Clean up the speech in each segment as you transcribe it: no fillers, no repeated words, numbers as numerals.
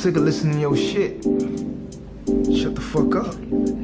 sick of listening to your shit. Shut the fuck up.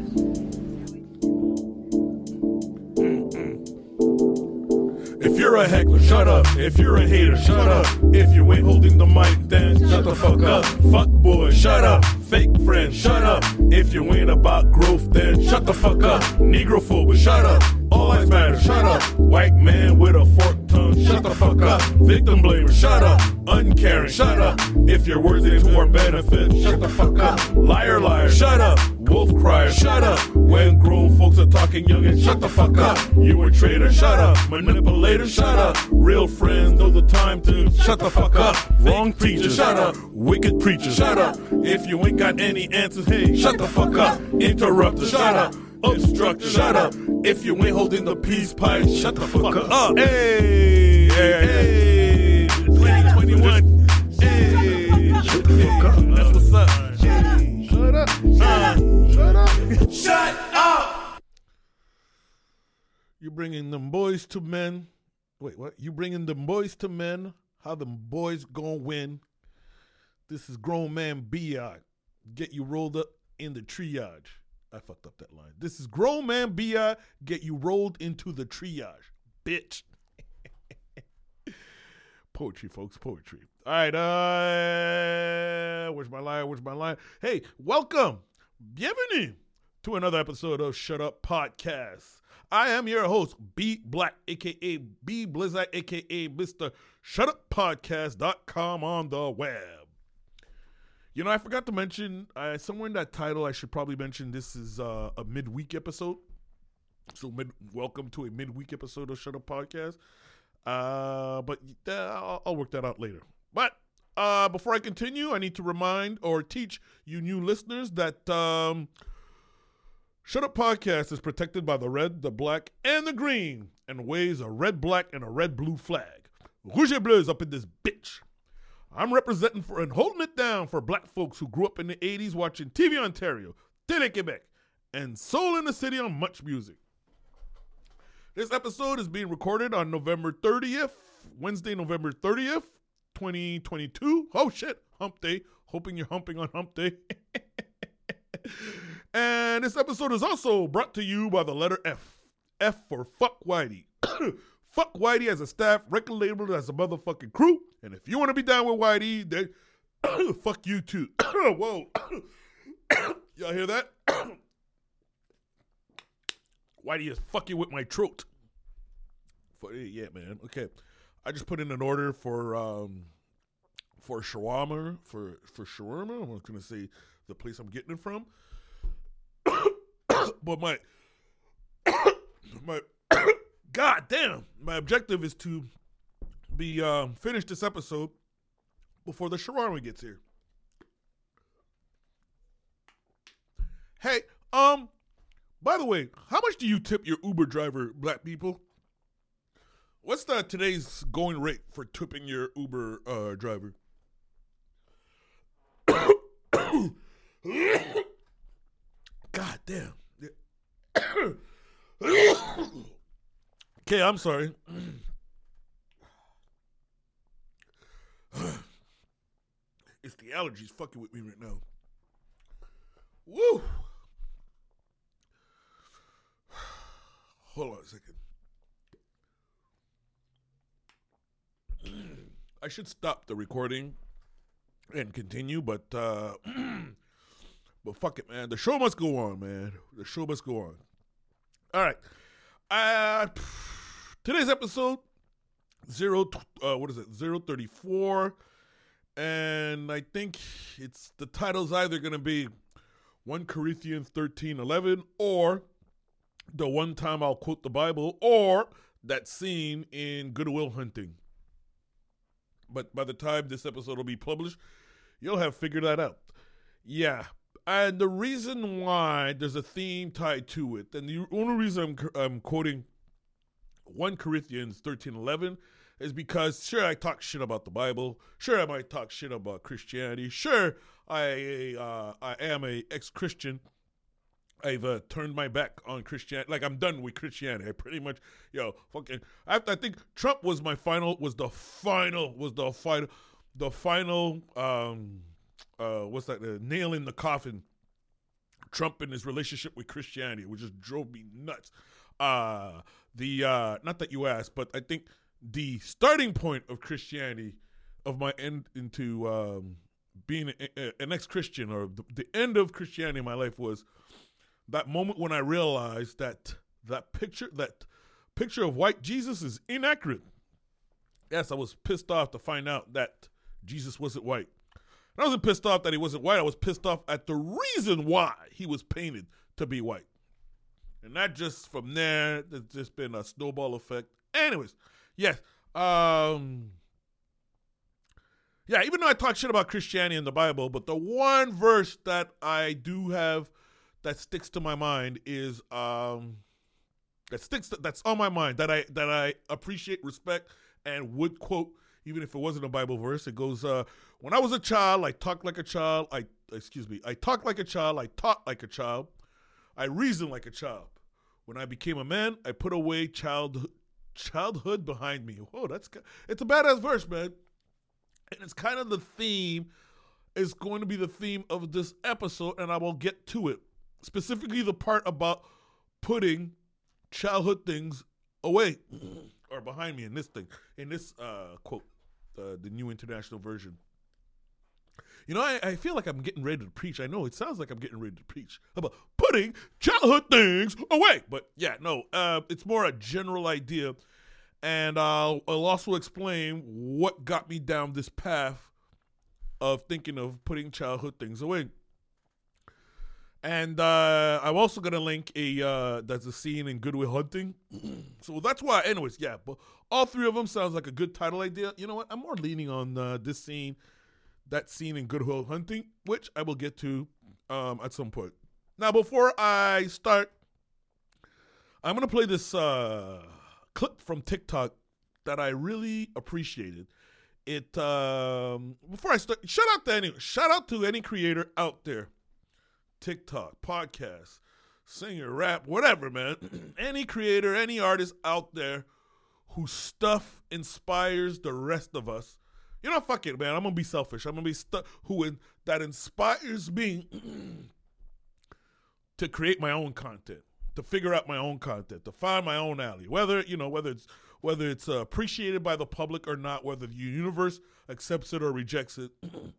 If you're a heckler, shut up. If you're a hater, shut up. If you ain't holding the mic, then shut the fuck up. Fuck boy, shut up. Fake friend, shut up. If you ain't about growth, then shut the fuck up. Negrophobe, shut up. All lives matter, shut up. White man with a forked tongue, shut the fuck up. Victim blamer, shut up. Uncaring, shut up. If you're worthy to our benefit, shut the fuck up. Liar, liar, shut up. Wolf crier, shut up. When grown folks are talking young and shut the fuck up. You a traitor, shut up. Manipulator, shut up. Real friends know the time to shut the fuck up. Wrong preacher, shut up. Wicked preacher, shut up. If you ain't got any answers, hey, shut the fuck up. Interrupter, shut up. Obstructor, shut up. If you ain't holding the peace pipe, shut the fuck up. Hey, hey, 2021. Hey, shut the fuck up. That's what's up. Hey, shut up. Shut up. Shut up. You bringing them boys to men. Wait, what? You bringing them boys to men. How them boys gonna win? This is grown man B.I. Get you rolled up in the triage. I fucked up that line. This is grown man B.I. Get you rolled into the triage. Bitch. Poetry, folks. Poetry. All right. Where's my line? Hey, welcome. Bienvenue to another episode of Shut Up Podcast. I am your host, B Black, a.k.a. B Blizzak, a.k.a. Mr. ShutUpPodcast.com on the web. You know, I forgot to mention, somewhere in that title, I should probably mention this is a midweek episode. So welcome to a midweek episode of Shut Up Podcast. But I'll work that out later. But before I continue, I need to remind or teach you new listeners that Shut Up Podcast is protected by the red, the black, and the green, and waves a red, black, and a red, blue flag. Rouge et bleu is up in this bitch. I'm representing for and holding it down for black folks who grew up in the 80s watching TV Ontario, Télé Québec, and Soul in the City on Much Music. This episode is being recorded on November 30th, Wednesday, November 30th, 2022. Oh shit, hump day. Hoping you're humping on hump day. And this episode is also brought to you by the letter F. F for Fuck Whitey. Fuck Whitey as a staff, record label as a motherfucking crew. And if you want to be down with Whitey, then fuck you too. Whoa. Y'all hear that? Whitey is fucking with my throat. Yeah, man. Okay. I just put in an order for shawarma. For shawarma. I'm not going to say the place I'm getting it from. But my God damn, my objective is to be finish this episode before the shawarma gets here. Hey, by the way, how much do you tip your Uber driver, black people? What's today's going rate for tipping your Uber driver? God damn. Okay, I'm sorry. It's the allergies fucking with me right now. Woo! Hold on a second. I should stop the recording and continue, but fuck it, man. The show must go on, man. The show must go on. All right. Today's episode 034, and I think the title's either going to be 1 Corinthians 13:11 or the one time I'll quote the Bible or that scene in Good Will Hunting. But by the time this episode will be published, you'll have figured that out. Yeah. And the reason why there's a theme tied to it, and the only reason I'm quoting 1 Corinthians 13:11 is because, sure, I talk shit about the Bible. Sure, I might talk shit about Christianity. Sure, I am a ex-Christian. I've turned my back on Christianity. Like, I'm done with Christianity. I pretty much, fucking. I think Trump was the final what's that? Nail in the coffin. Trump and his relationship with Christianity, which just drove me nuts. Not that you asked, but I think the starting point of Christianity, of my end into being an ex-Christian, or the end of Christianity in my life, was that moment when I realized that picture of white Jesus is inaccurate. Yes, I was pissed off to find out that Jesus wasn't white. I wasn't pissed off that he wasn't white. I was pissed off at the reason why he was painted to be white. And that just, from there, there's just been a snowball effect. Anyways, yes. Even though I talk shit about Christianity in the Bible, but the one verse that I do have that sticks to my mind is, that's on my mind, that I appreciate, respect, and would quote, even if it wasn't a Bible verse. It goes, when I was a child, I talked like a child. I talked like a child. I taught like a child. I reasoned like a child. When I became a man, I put away childhood behind me. Whoa, it's a badass verse, man. And it's kind of the theme. It's going to be the theme of this episode, and I will get to it. Specifically, the part about putting childhood things away or behind me in this quote, the New International Version. You know, I feel like I'm getting ready to preach. I know it sounds like I'm getting ready to preach about putting childhood things away. But yeah, no, it's more a general idea. And I'll also explain what got me down this path of thinking of putting childhood things away. And I'm also going to link that's a scene in Good Will Hunting. So that's why, anyways, yeah. But all three of them sounds like a good title idea. You know what? I'm more leaning on this scene, that scene in Good Will Hunting, which I will get to at some point. Now, before I start, I'm going to play this clip from TikTok that I really appreciated. Before I start, shout out to any creator out there. TikTok, podcast, singer, rap, whatever, man. Any creator, any artist out there whose stuff inspires the rest of us. You know, fuck it, man. I'm going to be selfish. I'm going to be that inspires me to create my own content, to figure out my own content, to find my own alley. Whether it's appreciated by the public or not, whether the universe accepts it or rejects it.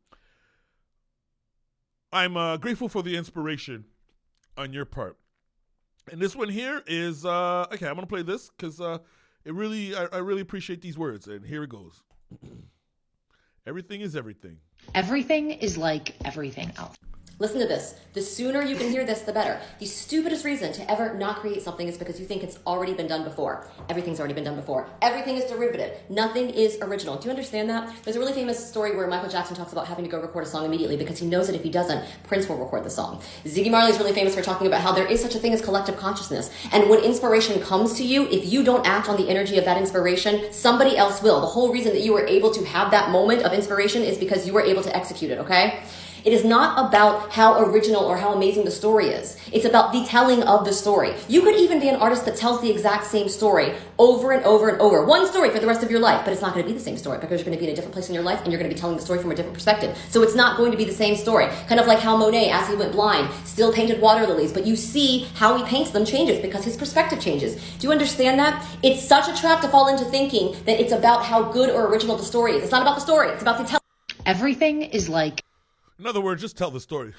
I'm grateful for the inspiration on your part. And this one here is, okay, I'm going to play this because I really appreciate these words. And here it goes. Everything is everything. Everything is like everything else. Listen to this. The sooner you can hear this, the better. The stupidest reason to ever not create something is because you think it's already been done before. Everything's already been done before. Everything is derivative. Nothing is original. Do you understand that? There's a really famous story where Michael Jackson talks about having to go record a song immediately because he knows that if he doesn't, Prince will record the song. Ziggy Marley is really famous for talking about how there is such a thing as collective consciousness. And when inspiration comes to you, if you don't act on the energy of that inspiration, somebody else will. The whole reason that you were able to have that moment of inspiration is because you were able to execute it, okay? It is not about how original or how amazing the story is. It's about the telling of the story. You could even be an artist that tells the exact same story over and over and over. One story for the rest of your life, but it's not going to be the same story because you're going to be in a different place in your life and you're going to be telling the story from a different perspective. So it's not going to be the same story. Kind of like how Monet, as he went blind, still painted water lilies, but you see how he paints them changes because his perspective changes. Do you understand that? It's such a trap to fall into thinking that it's about how good or original the story is. It's not about the story. It's about the telling. Everything is like... In other words, just tell the story.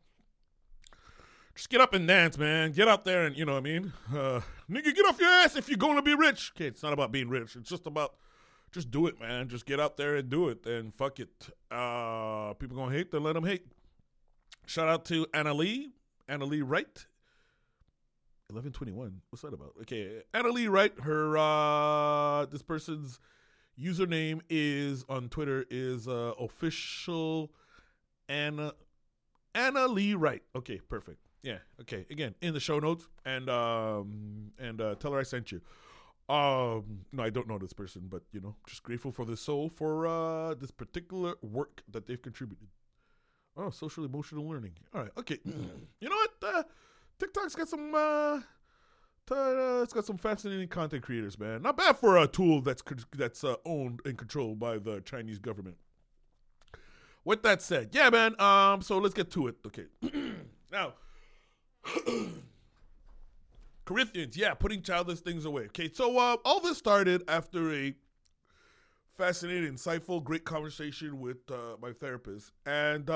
Just get up and dance, man. Get out there and, you know what I mean? Nigga, get off your ass if you're going to be rich. Okay, it's not about being rich. It's just about, just do it, man. Just get out there and do it. And fuck it. People going to hate, then let them hate. Shout out to Anna Lee Wright. 1121. What's that about? Okay, Anna Lee Wright. Her, this person's username is, on Twitter, is official... Anna Lee Wright. Okay, perfect. Yeah, okay. Again, in the show notes and tell her I sent you. No, I don't know this person, but you know, just grateful for this soul for this particular work that they've contributed. Oh, social emotional learning. All right, okay. You know what? TikTok's got some it's got some fascinating content creators, man. Not bad for a tool that's owned and controlled by the Chinese government. with that said, yeah, man. So let's get to it. Okay. Now, Corinthians, yeah, putting childish things away. Okay, so all this started after a fascinating, insightful, great conversation with my therapist, and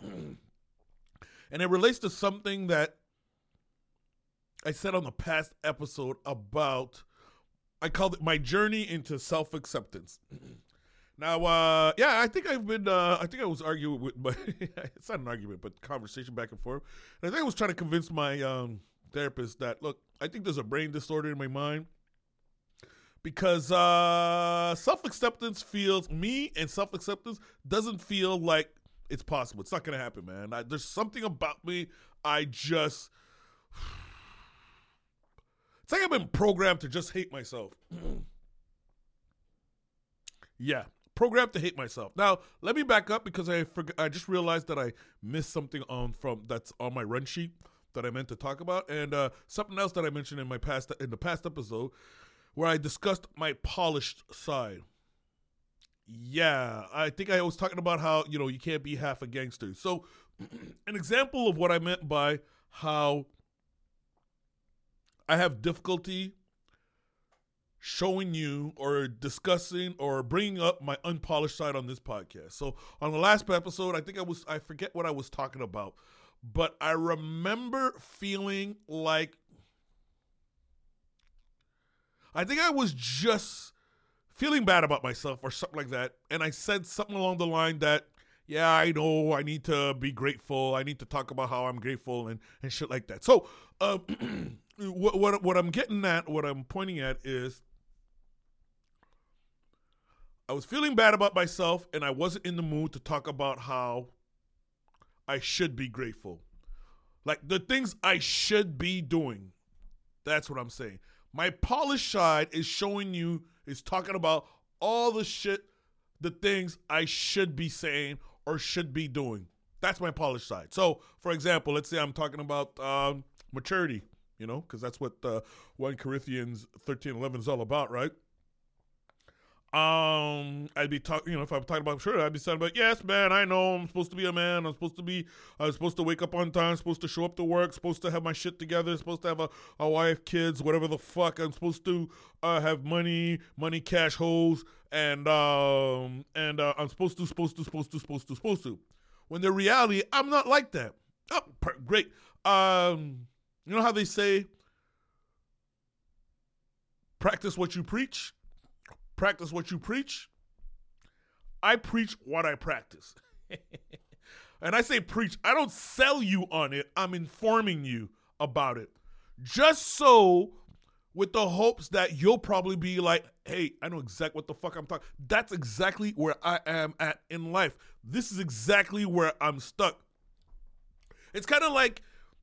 it relates to something that I said on the past episode about. I called it my journey into self-acceptance. Now, I think I was arguing with my, it's not an argument, but conversation back and forth. And I think I was trying to convince my therapist that, look, I think there's a brain disorder in my mind because self-acceptance doesn't feel like it's possible. It's not going to happen, man. There's something about me. It's like I've been programmed to just hate myself. Yeah. Programmed to hate myself. Now, let me back up because I just realized that I missed something that's on my run sheet that I meant to talk about, and something else that I mentioned in the past episode where I discussed my polished side. Yeah, I think I was talking about how, you can't be half a gangster. So, an example of what I meant by how I have difficulty showing you or discussing or bringing up my unpolished side on this podcast. So on the last episode, I forget what I was talking about, but I remember feeling like I think I was just feeling bad about myself or something like that. And I said something along the line that, yeah, I know I need to be grateful. I need to talk about how I'm grateful and shit like that. So what I'm getting at, what I'm pointing at is I was feeling bad about myself and I wasn't in the mood to talk about how I should be grateful. Like the things I should be doing. That's what I'm saying. My polished side is talking about all the shit, the things I should be saying or should be doing. That's my polished side. So, for example, let's say I'm talking about maturity, because that's what 1 Corinthians 13:11 is all about, right? I'd be talking, if I'm talking about sure, I'd be saying about, yes, man, I know I'm supposed to be a man. I was supposed to wake up on time, supposed to show up to work, supposed to have my shit together, supposed to have a wife, kids, whatever the fuck. I'm supposed to have money, cash, hoes, and I'm supposed to. When the reality, I'm not like that. Oh, great. You know how they say, practice what you preach? Practice what you preach. I preach what I practice. And I say preach. I don't sell you on it. I'm informing you about it. Just so with the hopes that you'll probably be like, hey, I know exactly what the fuck I'm talking. That's exactly where I am at in life. This is exactly where I'm stuck. It's kind of like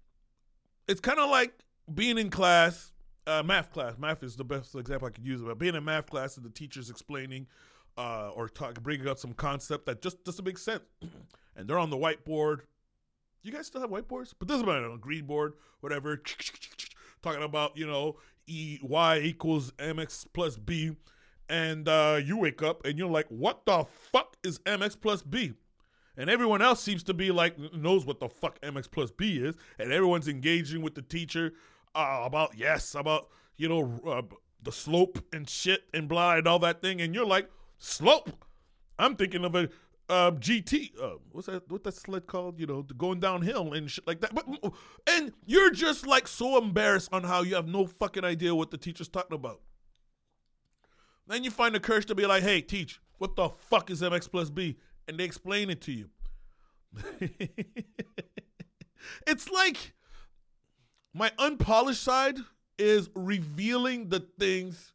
being in class. Math class. Math is the best example I could use. But being in math class and the teacher's explaining bringing up some concept that just doesn't make sense. And they're on the whiteboard. You guys still have whiteboards? But doesn't matter. On a green board, whatever. Talking about, y equals mx plus b. And you wake up and you're like, what the fuck is mx plus b? And everyone else seems to be like, knows what the fuck mx plus b is. And everyone's engaging with the teacher about the slope and shit and blah and all that thing, and you're like, slope? I'm thinking of a GT. What's that sled called? Going downhill and shit like that. And you're just like so embarrassed on how you have no fucking idea what the teacher's talking about. Then you find the courage to be like, hey, teach, what the fuck is mx plus b? And they explain it to you. It's like my unpolished side is revealing the things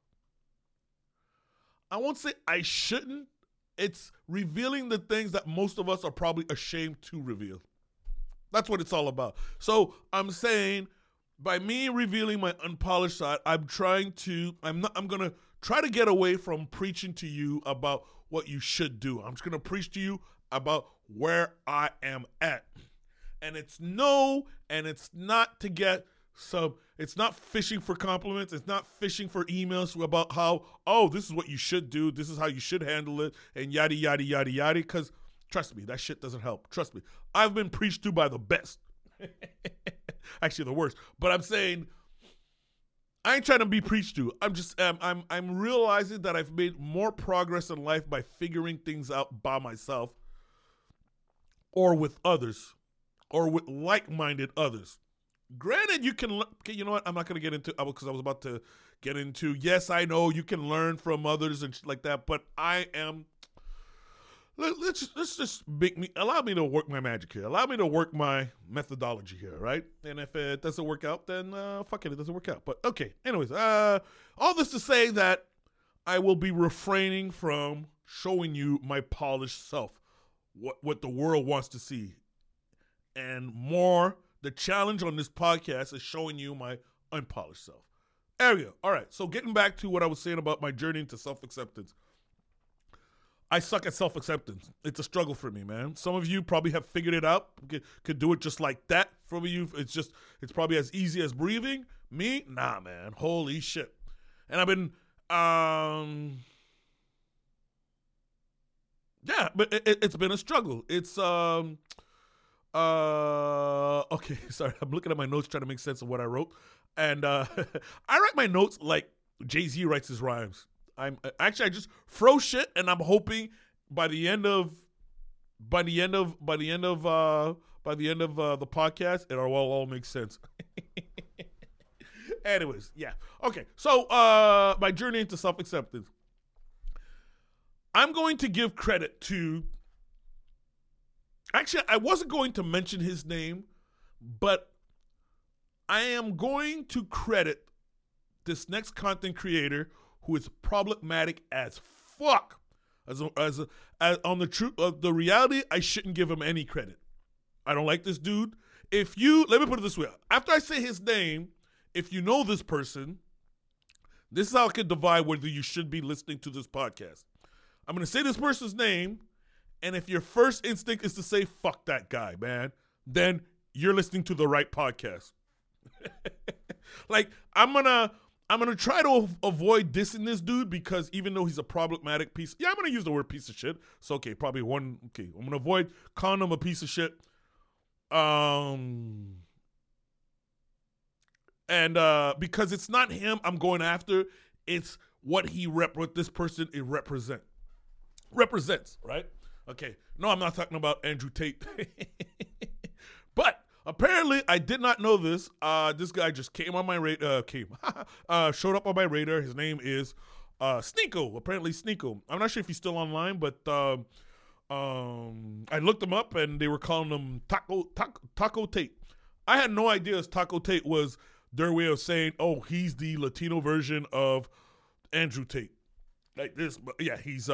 I won't say I shouldn't. It's revealing the things that most of us are probably ashamed to reveal. That's what it's all about. So I'm saying by me revealing my unpolished side, I'm going to try to get away from preaching to you about what you should do. I'm just going to preach to you about where I am at. And it's not to get it's not fishing for compliments. It's not fishing for emails about how, this is what you should do. This is how you should handle it and yada, yada, yada, yada. Because Trust me, that shit doesn't help. Trust me. I've been preached to by the best. Actually, the worst. But I'm saying, I ain't trying to be preached to. I'm just, I'm realizing that I've made more progress in life by figuring things out by myself or with others or with like-minded others. Granted, you can, okay, you know what? I'm not going to get into, because I was about to get into, yes, I know you can learn from others and shit like that, but I am, let's just allow me to work my magic here. Allow me to work my methodology here, right? And if it doesn't work out, then fuck it doesn't work out. But okay, anyways, all this to say that I will be refraining from showing you my polished self, what the world wants to see. And more, the challenge on this podcast is showing you my unpolished self. There we go. All right, so getting back to what I was saying about my journey into self-acceptance. I suck at self-acceptance. It's a struggle for me, man. Some of you probably have figured it out, could do it just like that. From you, it's probably as easy as breathing. Me, nah, man. Holy shit. And I've been, yeah, but it's been a struggle. It's, okay, sorry. I'm looking at my notes trying to make sense of what I wrote. And I write my notes like Jay-Z writes his rhymes. I just throw shit, and I'm hoping by the end of the podcast, it all makes sense. Anyways, yeah. Okay, so my journey into self-acceptance. I'm going to give credit to. Actually, I wasn't going to mention his name, but I am going to credit this next content creator who is problematic as fuck. As on the truth of the reality, I shouldn't give him any credit. I don't like this dude. Let me put it this way. After I say his name, if you know this person, this is how I can divide whether you should be listening to this podcast. I'm going to say this person's name, and if your first instinct is to say, fuck that guy, man, then you're listening to the right podcast. Like, I'm gonna try to avoid dissing this dude because even though he's a problematic piece, I'm gonna use the word piece of shit. So I'm gonna avoid calling him a piece of shit. And because it's not him I'm going after, it's what this person represents, right? Okay. No, I'm not talking about Andrew Tate. But apparently, I did not know this. This guy just came on my radar. Showed up on my radar. His name is Sneeko. Apparently, Sneeko. I'm not sure if he's still online, but I looked him up, and they were calling him Taco Tate. I had no idea Taco Tate was their way of saying, "Oh, he's the Latino version of Andrew Tate." Like this, but yeah, he's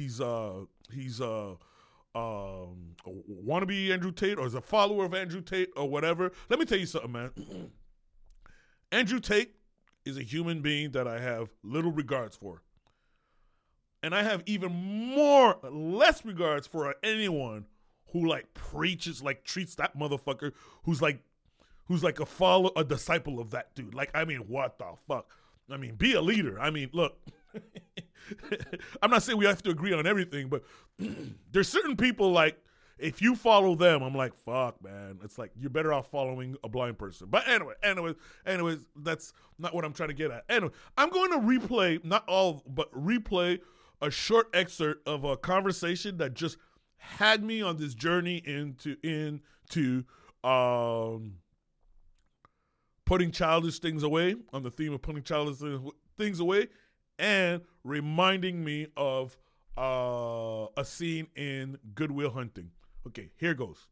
wannabe Andrew Tate or is a follower of Andrew Tate or whatever. Let me tell you something, man. Andrew Tate is a human being that I have little regards for. And I have even less regards for anyone who preaches, treats that motherfucker who's like a disciple of that dude. Like, I mean, what the fuck? I mean, be a leader. I mean, look. I'm not saying we have to agree on everything, but there's certain people if you follow them, I'm like, fuck, man. It's like you're better off following a blind person. But anyways, that's not what I'm trying to get at. Anyway, I'm going to replay a short excerpt of a conversation that just had me on this journey into putting childish things away, on the theme of putting childish things away, and reminding me of a scene in Good Will Hunting. Okay, here goes.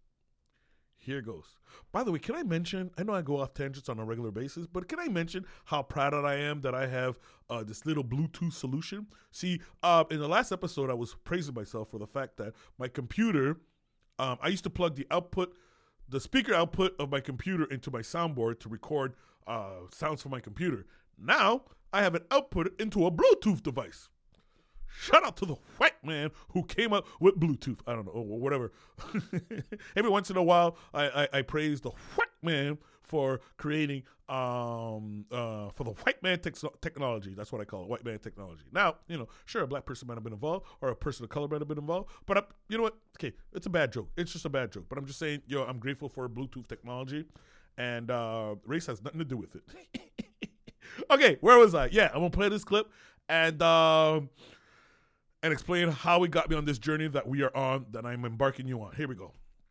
By the way, can I mention, I know I go off tangents on a regular basis, but can I mention how proud I am that I have this little Bluetooth solution? See, in the last episode, I was praising myself for the fact that my computer, I used to plug the speaker output of my computer into my soundboard to record sounds from my computer. Now, I have it output into a Bluetooth device. Shout out to the white man who came up with Bluetooth. I don't know, or whatever. Every once in a while, I praise the white man for creating for the white man technology. That's what I call it, white man technology. Now, sure, a black person might have been involved, or a person of color might have been involved, but you know what? Okay, it's a bad joke. It's just a bad joke. But I'm just saying, I'm grateful for Bluetooth technology, and race has nothing to do with it. Okay, where was I? Yeah, I'm gonna play this clip and explain how it got me on this journey that we are on, that I'm embarking you on. Here we go.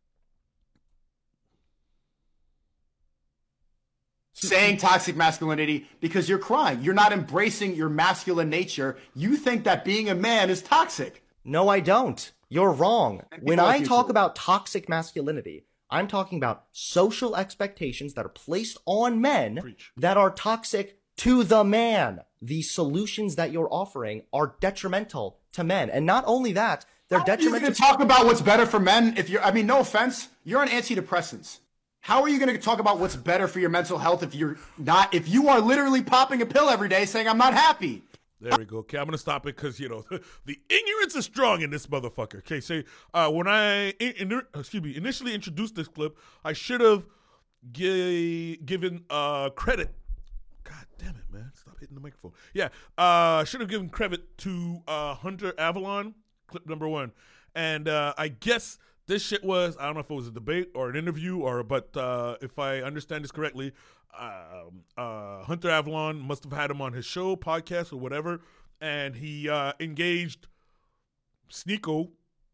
Saying toxic masculinity because you're crying. You're not embracing your masculine nature. You think that being a man is toxic. No, I don't. You're wrong. When I talk about toxic masculinity, I'm talking about social expectations that are placed on men that are toxic to the man. The solutions that you're offering are detrimental to men. And not only that, they're detrimental. You're going to talk about what's better for men if no offense, you're on antidepressants. How are you going to talk about what's better for your mental health if you are literally popping a pill every day saying, I'm not happy? There we go. Okay, I'm going to stop it because, the ignorance is strong in this motherfucker. Okay, so when I initially introduced this clip, I should have given credit. God damn it, man. Stop hitting the microphone. Yeah, I should have given credit to Hunter Avallone, clip number 1. And I guess this shit was, I don't know if it was a debate or an interview, but if I understand this correctly, Hunter Avallone must have had him on his show, podcast, or whatever, and he engaged Sneako,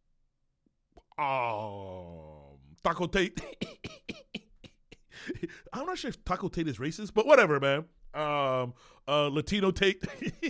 Taco Tate. I'm not sure if Taco Tate is racist, but whatever, man. Latino Tate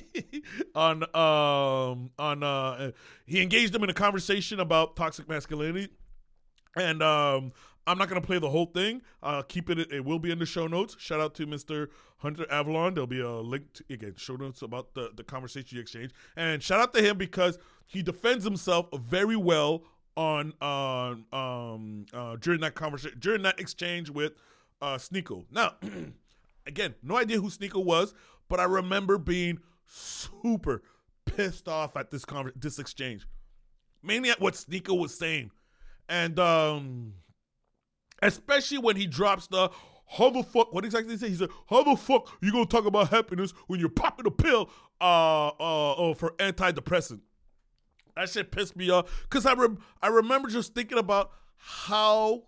he engaged him in a conversation about toxic masculinity, and I'm not gonna play the whole thing. Keep it. It will be in the show notes. Shout out to Mr. Hunter Avallone. There'll be a link to, again, show notes about the conversation you exchanged, and shout out to him because he defends himself very well on during that conversation, during that exchange with Sneako. Now. Again, no idea who Sneako was, but I remember being super pissed off at this exchange, mainly at what Sneako was saying, and especially when he drops the how the fuck. What exactly did he say? He said, "How the fuck you gonna talk about happiness when you're popping a pill for antidepressant?" That shit pissed me off because I remember just thinking about how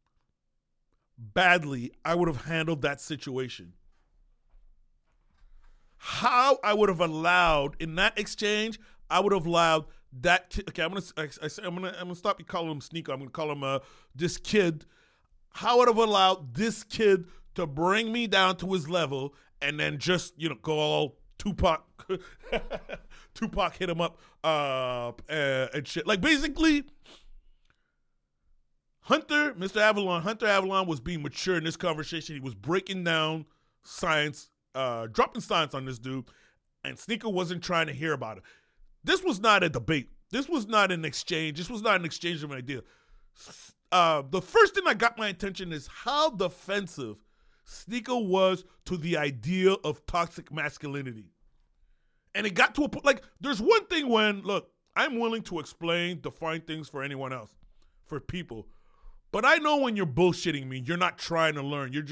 badly I would have handled that situation. How I would have allowed in that exchange, I would have allowed that kid. Okay, I'm gonna stop you calling him Sneako. I'm gonna call him this kid. How I would have allowed this kid to bring me down to his level and then just go all Tupac, Tupac hit him up and shit. Like basically. Hunter Avallone was being mature in this conversation. He was breaking down science, dropping science on this dude, and Sneako wasn't trying to hear about it. This was not a debate. This was not an exchange. This was not an exchange of an idea. The first thing that got my attention is how defensive Sneako was to the idea of toxic masculinity. And it got to a point, like, there's one thing when, look, I'm willing to define things for anyone else, for people. But I know when you're bullshitting me, you're not trying to learn. You're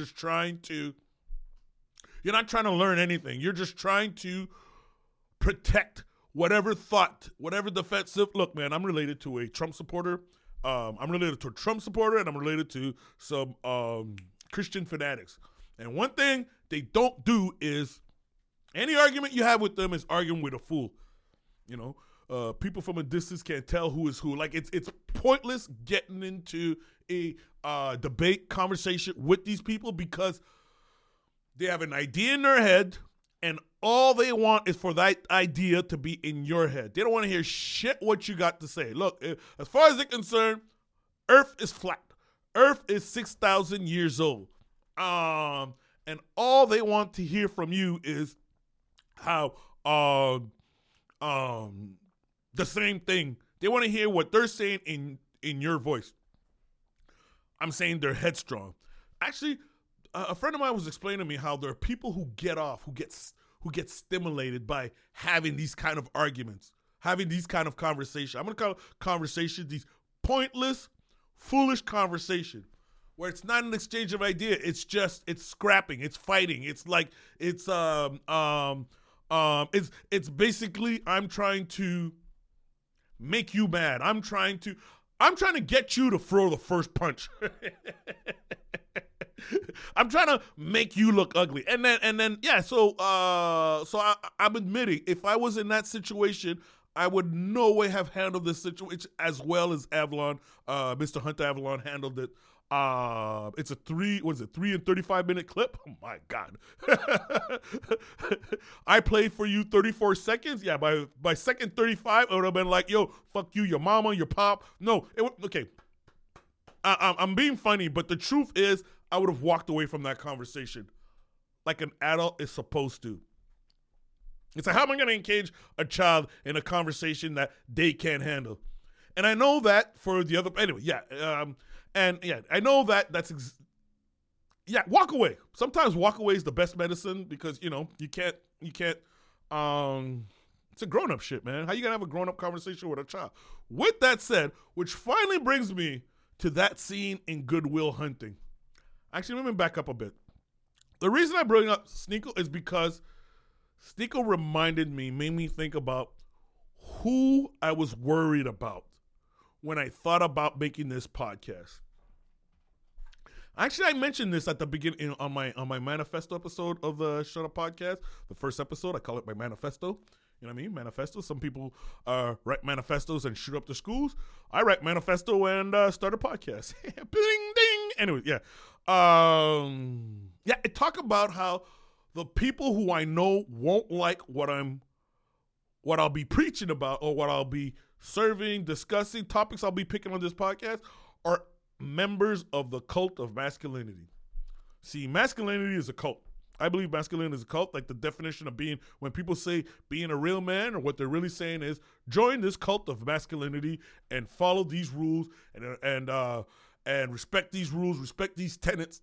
not trying to learn anything. You're just trying to protect whatever thought, whatever defensive. Look, man, I'm related to a Trump supporter. And I'm related to some Christian fanatics. And one thing they don't do is any argument you have with them is arguing with a fool. People from a distance can't tell who is who. Like it's pointless getting into a debate conversation with these people because they have an idea in their head and all they want is for that idea to be in your head. They don't want to hear shit what you got to say. Look, as far as they're concerned, Earth is flat. Earth is 6,000 years old. And all they want to hear from you is how the same thing. They want to hear what they're saying in your voice. I'm saying they're headstrong. Actually, a friend of mine was explaining to me how there are people who get off, who get stimulated by having these kind of arguments, having these kind of conversations. I'm going to call conversations these pointless, foolish conversation where it's not an exchange of idea. It's scrapping. It's fighting. It's like it's basically I'm trying to make you mad. I'm trying to get you to throw the first punch. I'm trying to make you look ugly. And then yeah, so I'm admitting, if I was in that situation, I would no way have handled this situation as well as Avalon, Mr. Hunter Avalon handled it. It's a 3 and 35 minute clip. Oh my God. I played for you 34 seconds. Yeah, by second 35, it would have been like, yo, fuck you, your mama, your pop. No, okay. I'm being funny, but the truth is, I would have walked away from that conversation like an adult is supposed to. It's like, how am I going to engage a child in a conversation that they can't handle? And I know that for the other, anyway, yeah. And yeah, I know that walk away. Sometimes walk away is the best medicine because, you can't, it's a grown-up shit, man. How you going to have a grown-up conversation with a child? With that said, which finally brings me to that scene in Good Will Hunting. Actually, let me back up a bit. The reason I bring up Sneako is because Sneako made me think about who I was worried about when I thought about making this podcast. Actually, I mentioned this at the beginning on my manifesto episode of the Shut Up podcast. The first episode, I call it my manifesto. You know what I mean? Manifesto. Some people write manifestos and shoot up the schools. I write manifesto and start a podcast. Ding, ding. Anyway, yeah. It talk about how the people who I know won't like what I'll be preaching about or what I'll be serving, discussing, topics I'll be picking on this podcast are members of the cult of masculinity. See, masculinity is a cult. I believe masculinity is a cult, like the definition of being, when people say being a real man, or what they're really saying is join this cult of masculinity and follow these rules and respect these rules, respect these tenets,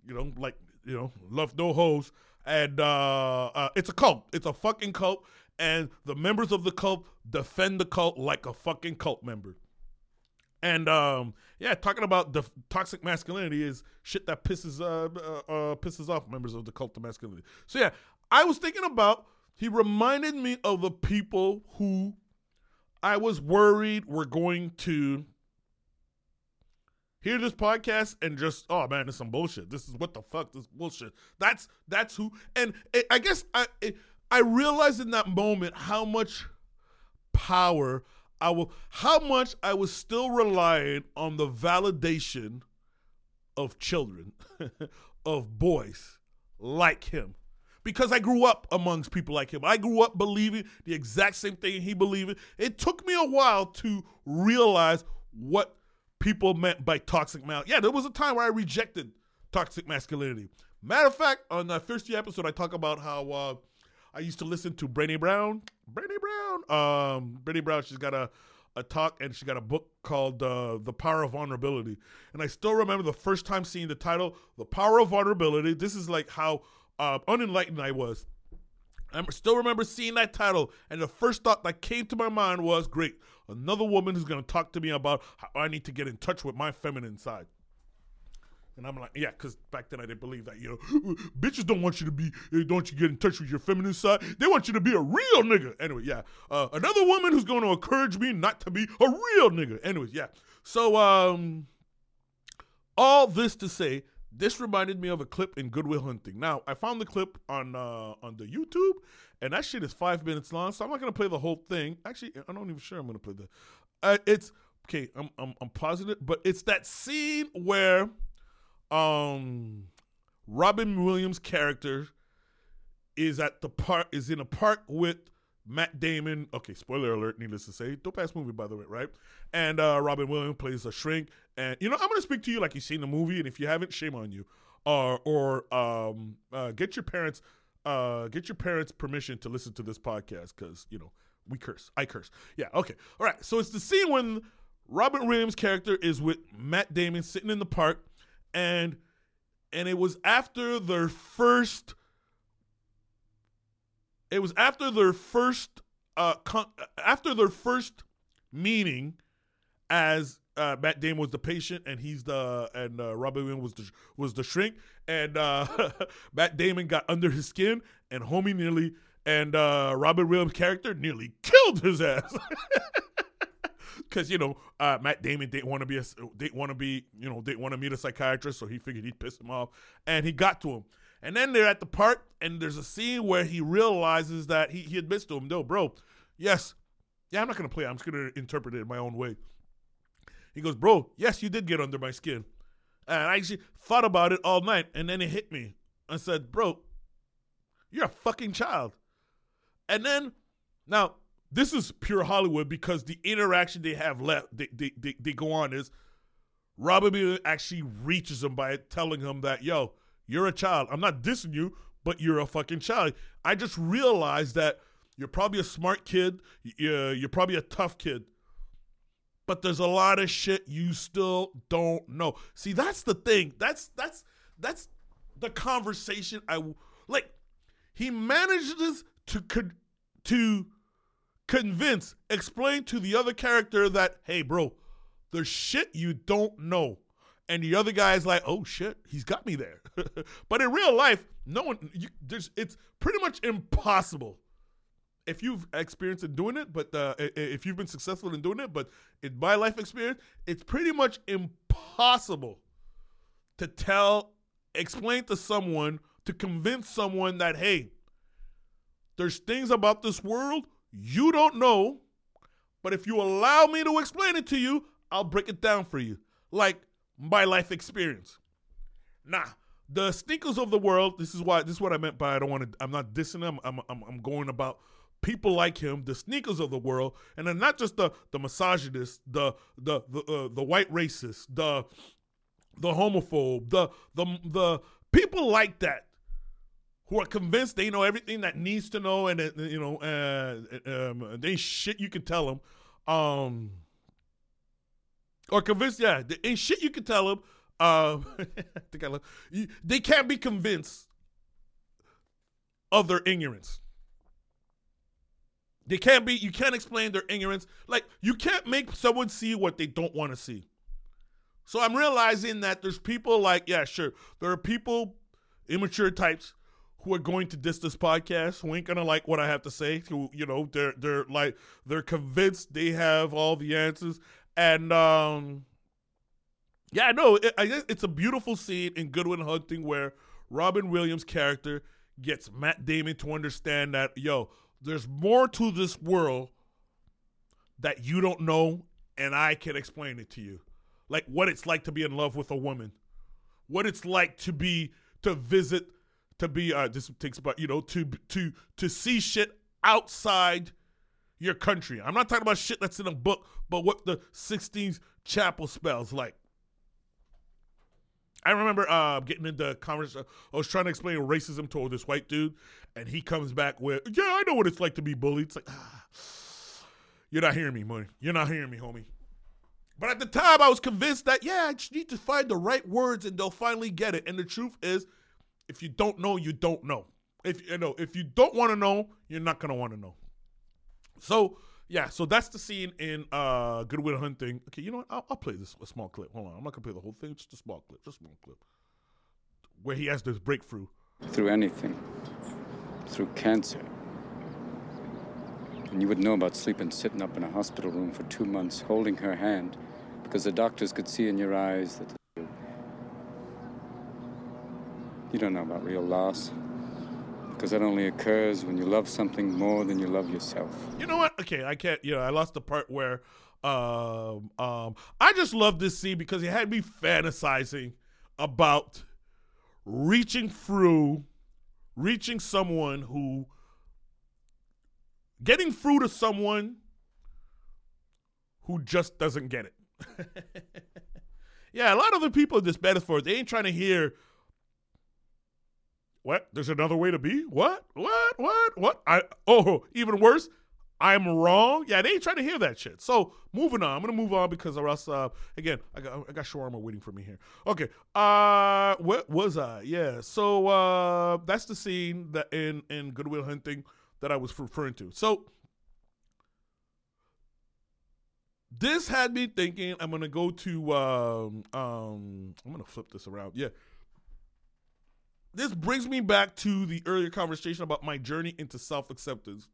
love no hoes. And it's a cult. It's a fucking cult. And the members of the cult defend the cult like a fucking cult member. And talking about the toxic masculinity is shit that pisses off members of the cult of masculinity. So yeah, I was thinking about, he reminded me of the people who I was worried were going to hear this podcast and just, oh man, this is some bullshit. This is what the fuck, this bullshit. That's who. And I guess I realized in that moment how much power how much I was still relying on the validation of children, of boys like him. Because I grew up amongst people like him. I grew up believing the exact same thing he believed in. It took me a while to realize what people meant by toxic masculinity. Yeah, there was a time where I rejected toxic masculinity. Matter of fact, on the first year episode, I talk about how I used to listen to Brené Brown. Brené Brown, she's got a talk and she got a book called The Power of Vulnerability. And I still remember the first time seeing the title, The Power of Vulnerability. This is like how unenlightened I was. I still remember seeing that title, and the first thought that came to my mind was, great, another woman who's going to talk to me about how I need to get in touch with my feminine side. And I'm like, yeah, because back then I didn't believe that, bitches don't want you to get in touch with your feminine side. They want you to be a real nigga. Anyway, yeah. Another woman who's going to encourage me not to be a real nigga. Anyways, yeah. So, all this to say, this reminded me of a clip in Good Will Hunting. Now, I found the clip on the YouTube, and that shit is 5 minutes long, so I'm not going to play the whole thing. Actually, I'm not even sure I'm going to play that. It's, okay, I'm positive, but it's that scene where Robin Williams' character is in a park with Matt Damon. Okay, spoiler alert, needless to say. Dope-ass movie, by the way, right? And Robin Williams plays a shrink. And, I'm going to speak to you like you've seen the movie, and if you haven't, shame on you. Or get your parents' permission to listen to this podcast because, we curse. I curse. Yeah, okay. All right, so it's the scene when Robin Williams' character is with Matt Damon sitting in the park, and it was after their first meeting as Matt Damon was the patient, and Robin Williams was the shrink, and Matt Damon got under his skin, and Robin Williams' character nearly killed his ass. Because Matt Damon didn't want to meet a psychiatrist, so he figured he'd piss him off, and he got to him. And then they're at the park, and there's a scene where he realizes that he admits to him, "No, bro, yes, yeah, I'm not gonna play it. I'm just gonna interpret it in my own way." He goes, "Bro, yes, you did get under my skin, and I actually thought about it all night, and then it hit me. I said, bro, you're a fucking child." And then now. This is pure Hollywood because the interaction they have left, they go on is Robin Williams actually reaches him by telling him that, "Yo, you're a child. I'm not dissing you, but you're a fucking child. I just realized that you're probably a smart kid. You're probably a tough kid. But there's a lot of shit you still don't know." See, that's the thing. That's the conversation I like. He manages to explain to the other character that, "Hey, bro, there's shit you don't know." And the other guy's like, "Oh, shit, he's got me there." But in real life, it's pretty much impossible. If you've experienced in doing it, but if you've been successful in doing it, but in my life experience, it's pretty much impossible to explain to someone, to convince someone that, hey, there's things about this world you don't know, but if you allow me to explain it to you, I'll break it down for you. Like my life experience. Nah, the stinkers of the world, this is what I meant by I'm not dissing them. I'm going about people like him, the sneakers of the world, and then not just the misogynist, the white racist, the homophobe, the people like that, who are convinced they know everything that needs to know, and they shit you can tell them, or convinced, yeah, they ain't shit you can tell them. They can't be convinced of their ignorance. You can't explain their ignorance. Like, you can't make someone see what they don't want to see. So I'm realizing that there's people like, yeah, sure, there are people, immature types, who are going to diss this podcast, who ain't gonna like what I have to say, who, they're convinced they have all the answers. And it's a beautiful scene in Good Will Hunting where Robin Williams' character gets Matt Damon to understand that, yo, there's more to this world that you don't know, and I can explain it to you. Like what it's like to be in love with a woman, what it's like to visit, this takes about, to see shit outside your country. I'm not talking about shit that's in a book, but what the 16th Chapel spells like. I remember getting into conversation. I was trying to explain racism to this white dude, and he comes back with, "Yeah, I know what it's like to be bullied." It's like, you're not hearing me, money. You're not hearing me, homie. But at the time, I was convinced that, yeah, I just need to find the right words, and they'll finally get it. And the truth is, if you don't know, you don't know. If you don't want to know, you're not gonna want to know. So yeah, so that's the scene in Good Will Hunting. Okay, you know what? I'll play a small clip. Hold on, I'm not gonna play the whole thing. Just a small clip. Where he has this breakthrough. Through anything. Through cancer. And you would know about sleeping sitting up in a hospital room for 2 months, holding her hand, because the doctors could see in your eyes that you don't know about real loss. Because that only occurs when you love something more than you love yourself. You know what? Okay, I can't. I lost the part where I just love this scene because it had me fantasizing about reaching someone who, getting through to someone who just doesn't get it. Yeah, a lot of the people in this metaphor, they ain't trying to hear, what? There's another way to be? What? Even worse, I'm wrong? Yeah, they ain't trying to hear that shit. So, moving on. I'm going to move on because or else, again, I got shawarma waiting for me here. Okay. What was I? Yeah. So, that's the scene that in Good Will Hunting that I was referring to. So, this had me thinking. I'm gonna go to. I'm gonna flip this around. Yeah. This brings me back to the earlier conversation about my journey into self-acceptance.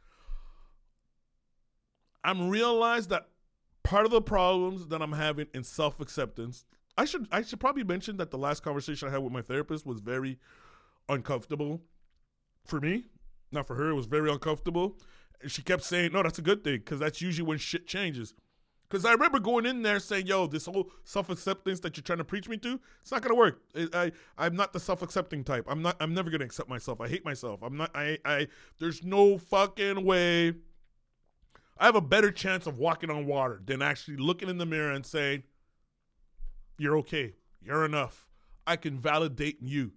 I'm realized that part of the problems that I'm having in self-acceptance, I should probably mention that the last conversation I had with my therapist was very uncomfortable for me. Not for her, it was very uncomfortable. And she kept saying, no, that's a good thing, because that's usually when shit changes. Because I remember going in there saying, yo, this whole self-acceptance that you're trying to preach me to, it's not going to work. I'm not the self-accepting type. I'm never going to accept myself. I hate myself. There's no fucking way. I have a better chance of walking on water than actually looking in the mirror and saying, you're okay. You're enough. I can validate you.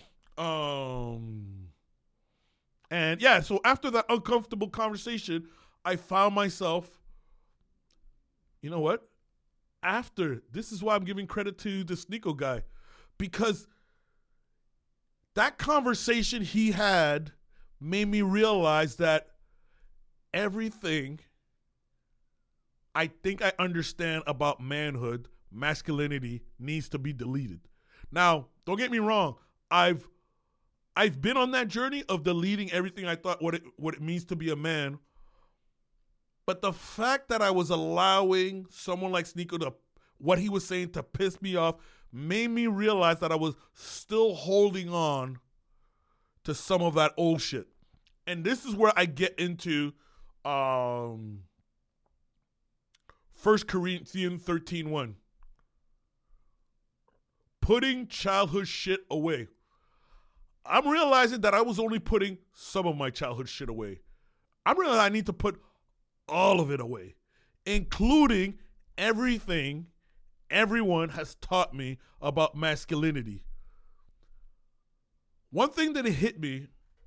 And yeah, so after that uncomfortable conversation, I found myself, you know what? This is why I'm giving credit to this Nico guy, because that conversation he had made me realize that everything I think I understand about manhood, masculinity, needs to be deleted. Now, don't get me wrong. I've been on that journey of deleting everything I thought what it means to be a man. But the fact that I was allowing someone like Sneeko what he was saying to piss me off made me realize that I was still holding on to some of that old shit. And this is where I get into 1 Corinthians 13:1. Putting childhood shit away. I'm realizing that I was only putting some of my childhood shit away. I'm realizing I need to put all of it away, including everything everyone has taught me about masculinity. One thing that hit me,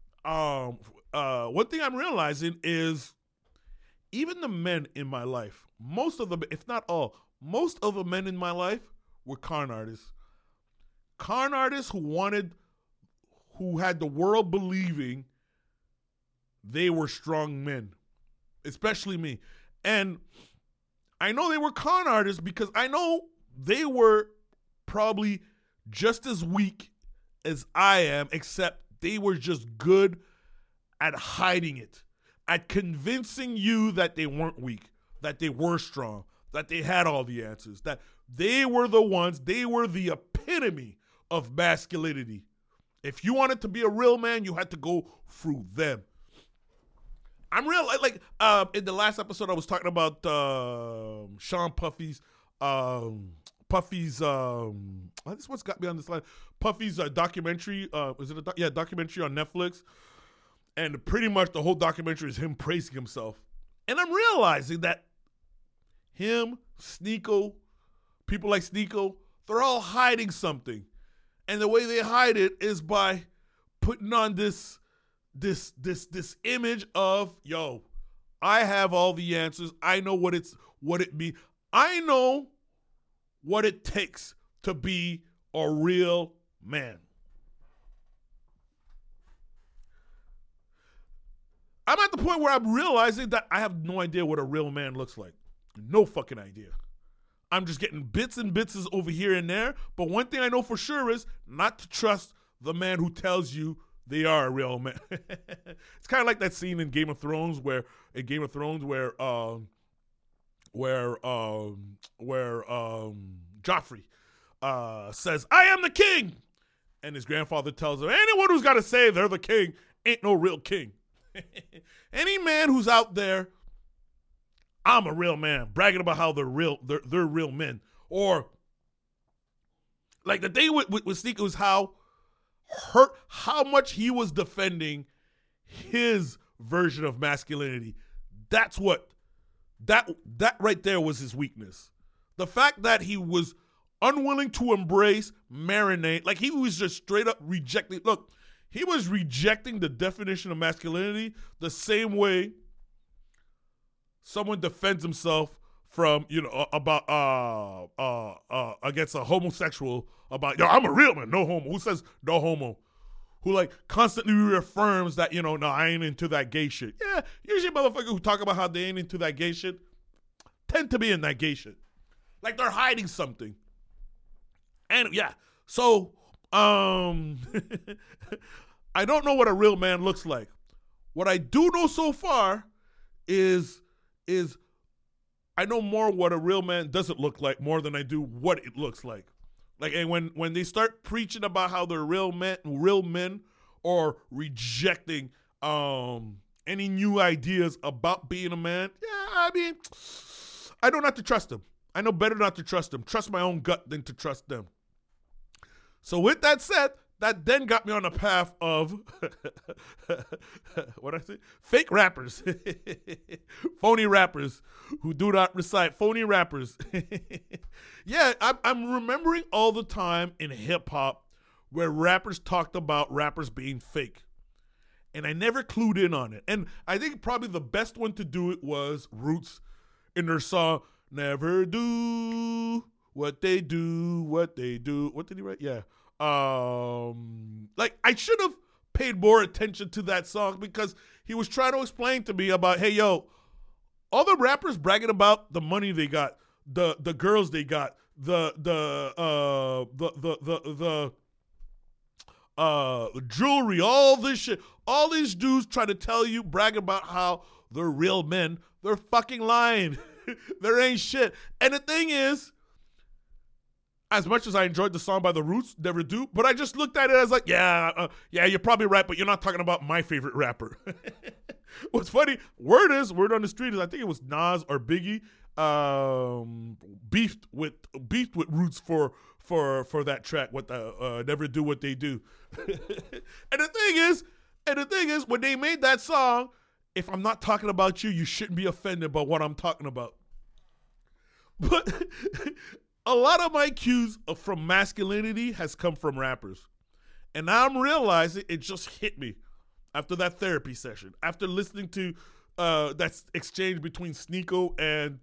one thing I'm realizing is even the men in my life, most of them, if not all, most of the men in my life were con artists. Con artists who had the world believing they were strong men, especially me. And I know they were con artists because I know they were probably just as weak as I am, except they were just good at hiding it, at convincing you that they weren't weak, that they were strong, that they had all the answers, that they were the ones, they were the epitome of masculinity. If you wanted to be a real man, you had to go through them. I'm real, like in the last episode, I was talking about Sean Puffy's, this one's got me on this line. Puffy's documentary, documentary on Netflix. And pretty much the whole documentary is him praising himself. And I'm realizing that him, Sneeko, people like Sneeko, they're all hiding something. And the way they hide it is by putting on this image of, yo, I have all the answers. I know what it means. I know what it takes to be a real man. I'm at the point where I'm realizing that I have no idea what a real man looks like. No fucking idea. I'm just getting bits and bits over here and there. But one thing I know for sure is not to trust the man who tells you they are a real man. It's kind of like that scene in Game of Thrones where Joffrey says, "I am the king," and his grandfather tells him, "Anyone who's got to say they're the king ain't no real king." Any man who's out there, I'm a real man, bragging about how they're real men, or like the day with Sneeko was how much he was defending his version of masculinity. That's what that right there was his weakness. The fact that he was unwilling to embrace, marinate, like he was just straight up rejecting. Look, he was rejecting the definition of masculinity the same way someone defends himself from, about against a homosexual about, yo, I'm a real man, no homo. Who says no homo? Who like constantly reaffirms that, no, I ain't into that gay shit. Yeah, usually motherfuckers who talk about how they ain't into that gay shit pretend to be in that gay shit. Like they're hiding something. And yeah, so I don't know what a real man looks like. What I do know so far is I know more what a real man doesn't look like more than I do what it looks like. Like, and when they start preaching about how they're real men, or rejecting any new ideas about being a man, yeah, I mean, I don't have to trust them. I know better not to trust them. Trust my own gut than to trust them. So with that said, that then got me on a path of what I say? Fake rappers. Phony rappers who do not recite. Phony rappers. Yeah, I'm remembering all the time in hip hop where rappers talked about rappers being fake. And I never clued in on it. And I think probably the best one to do it was Roots in their song, Never Do What They Do, What They Do. What did he write? Yeah. Like I should have paid more attention to that song because he was trying to explain to me about, hey, yo, all the rappers bragging about the money they got, the girls they got, the jewelry, all this shit, all these dudes try to tell you, brag about how they're real men. They're fucking lying. There ain't shit. And the thing is, as much as I enjoyed the song by The Roots, Never Do, but I just looked at it as like, yeah, you're probably right, but you're not talking about my favorite rapper. What's funny, word on the street is I think it was Nas or Biggie beefed with Roots for that track, what the Never Do What They Do. And the thing is, when they made that song, if I'm not talking about you, you shouldn't be offended by what I'm talking about. But a lot of my cues from masculinity has come from rappers. And now I'm realizing it just hit me after that therapy session, after listening to that exchange between Sneeko and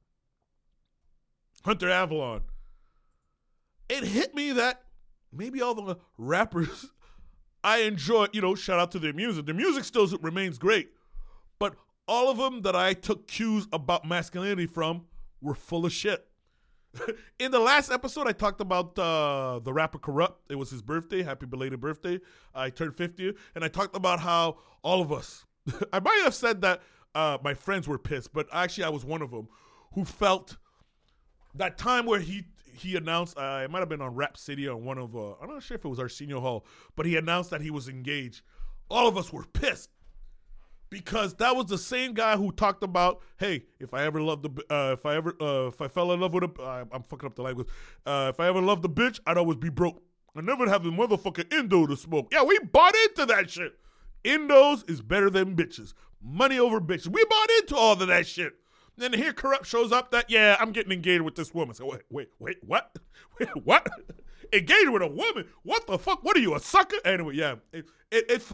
Hunter Avalon. It hit me that maybe all the rappers I enjoy, shout out to their music. Their music still remains great. But all of them that I took cues about masculinity from were full of shit. In the last episode, I talked about the rapper Corrupt. It was his birthday. Happy belated birthday. I turned 50. And I talked about how all of us, I might have said that my friends were pissed, but actually I was one of them who felt that time where he announced, it might have been on Rap City on one of, I'm not sure if it was Arsenio Hall, but he announced that he was engaged. All of us were pissed. Because that was the same guy who talked about, hey, if I fell in love with I'm fucking up the language. If I ever loved a bitch, I'd always be broke. I never have the motherfucking Indo to smoke. Yeah, we bought into that shit. Indos is better than bitches. Money over bitches. We bought into all of that shit. Then here Corrupt shows up that, yeah, I'm getting engaged with this woman. So wait, what? Wait, what? Engaged with a woman? What the fuck? What are you, a sucker? Anyway, yeah. It's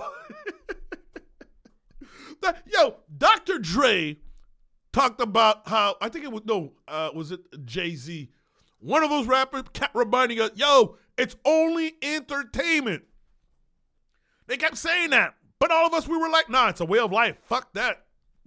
Yo, Dr. Dre talked about how, I think it was, was it Jay-Z? One of those rappers kept reminding us, yo, it's only entertainment. They kept saying that. But all of us, we were like, nah, it's a way of life. Fuck that.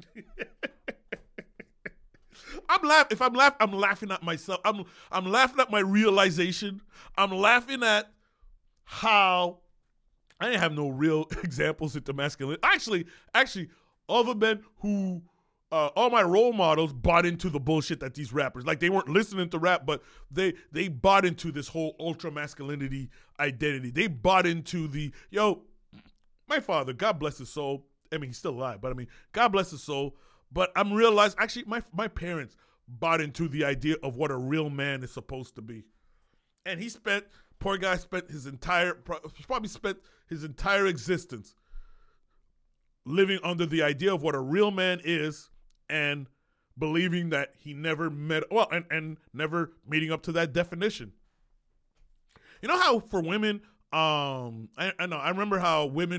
If I'm laughing, I'm laughing at myself. I'm laughing at my realization. I'm laughing at how I didn't have no real examples into masculinity. Actually, all the men who, all my role models bought into the bullshit that these rappers, like they weren't listening to rap, but they bought into this whole ultra masculinity identity. They bought into my father, God bless his soul. I mean, he's still alive, but I mean, God bless his soul. But I'm realizing, actually, my parents bought into the idea of what a real man is supposed to be. And poor guy probably spent his entire existence living under the idea of what a real man is and believing that he never and never meeting up to that definition. You know how for women, I remember how women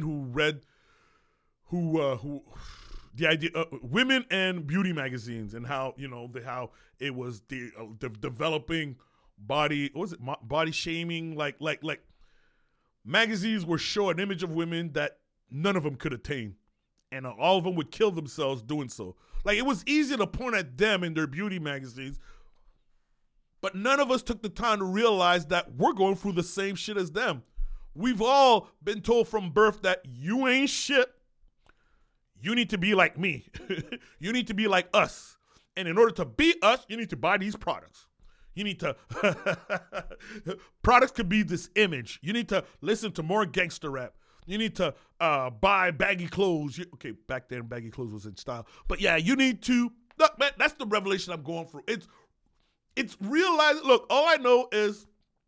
the idea women and beauty magazines and how, how it was the developing body shaming, like magazines were showing an image of women that none of them could attain. And all of them would kill themselves doing so. Like, it was easy to point at them in their beauty magazines, but none of us took the time to realize that we're going through the same shit as them. We've all been told from birth that you ain't shit. You need to be like me. You need to be like us. And in order to be us, you need to buy these products. You need to, products could be this image. You need to listen to more gangster rap. You need to buy baggy clothes. Okay, back then baggy clothes was in style. But yeah, you need to, look, man, that's the revelation I'm going through. It's realizing, look, all I know is